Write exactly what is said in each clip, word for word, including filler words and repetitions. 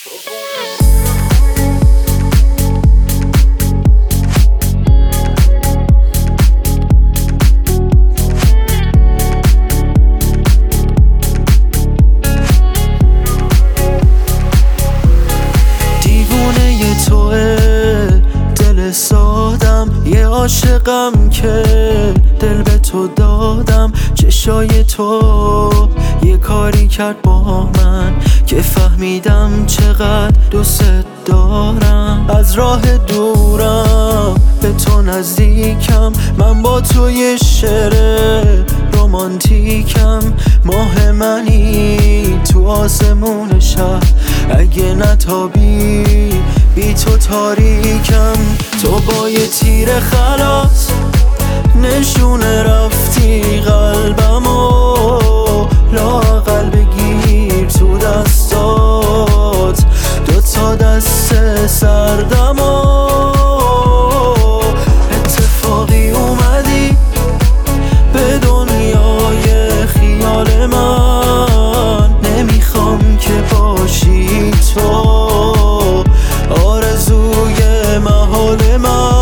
یه عاشقم که دل به تو دادم، چشای تو یه کاری کرد با من که فهمیدم چقدر دوست دارم. از راه دورم به تو نزدیکم، من با تو یه شعر رومانتیکم. ماه منی تو آسمون شب، اگه نتابی بی تو تاریکم. تو با یه تیر خلاص نشونه رفتی قلبمو، لااقل بگیر تو دستات دو تا دست سردمو. اتفاقی اومدی به دنیای خیال من، نمیخوام که باشی تو آرزوی محال من.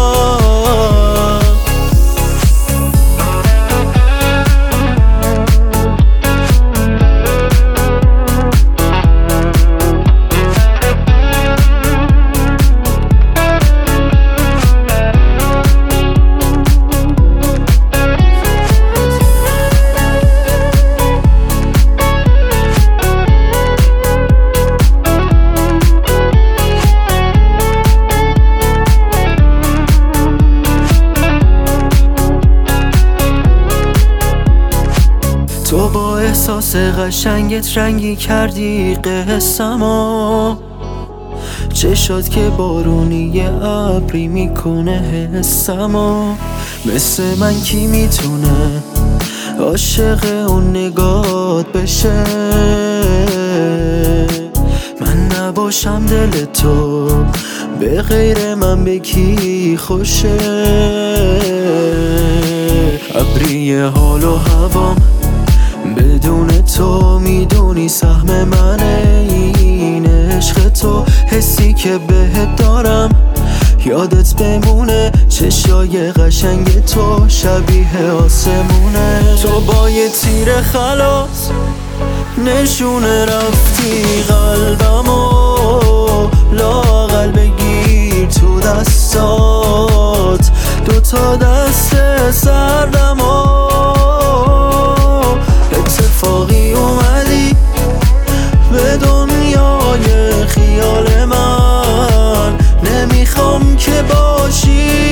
تو با احساس قشنگت رنگی کردی قصه‌مو، چشات که بارونی ابری میکنه حسمو. مثل من کی میتونه عاشق اون نگات بشه؟ من نباشم دل تو به غیر من به کی خوشه؟ ابری حال و هوام بدون تو، میدونی سهم منه این عشق تو. حسی که بهت دارم یادت بمونه، چشای قشنگ تو شبیه آسمونه. تو با یه تیر خلاص نشونه رفتی قلبمو، لااقل بگیر تو دستات دو تا دست سردمو. اتفاقی اومدی به دنیای خیال من، نمیخوام که باشی